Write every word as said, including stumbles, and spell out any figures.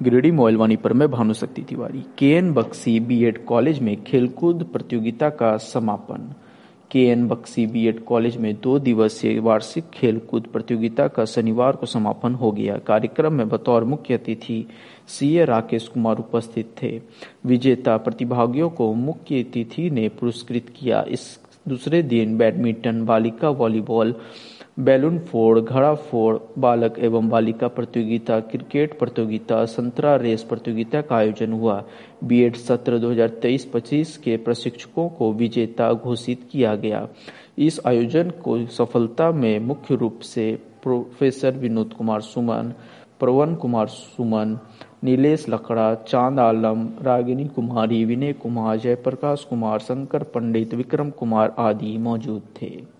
गिरिडीह मोबाइलवानी पर मैं भानुशक्ति तिवारी। के एन बख्शी बीएड कॉलेज में खेलकूद प्रतियोगिता का समापन। के एन बख्शी बीएड कॉलेज में दो दिवसीय वार्षिक खेलकूद प्रतियोगिता का शनिवार को समापन हो गया। कार्यक्रम में बतौर मुख्य अतिथि सीए राकेश कुमार उपस्थित थे। विजेता प्रतिभागियों को मुख्य अतिथि ने पुरस्कृत किया। इस दूसरे दिन बैडमिंटन, बालिका वॉलीबॉल, बैलून फोड़, घड़ा फोड़, बालक एवं बालिका प्रतियोगिता, क्रिकेट प्रतियोगिता, संतरा रेस प्रतियोगिता का आयोजन हुआ। बीएड सत्र दो हज़ार तेईस पच्चीस के प्रशिक्षकों को विजेता घोषित किया गया। इस आयोजन को सफलता में मुख्य रूप से प्रोफेसर विनोद कुमार सुमन, प्रवन कुमार सुमन, नीलेश लकड़ा, चांद आलम, रागिनी कुमारी, विनय कुमार, जयप्रकाश कुमार, शंकर पंडित, विक्रम कुमार आदि मौजूद थे।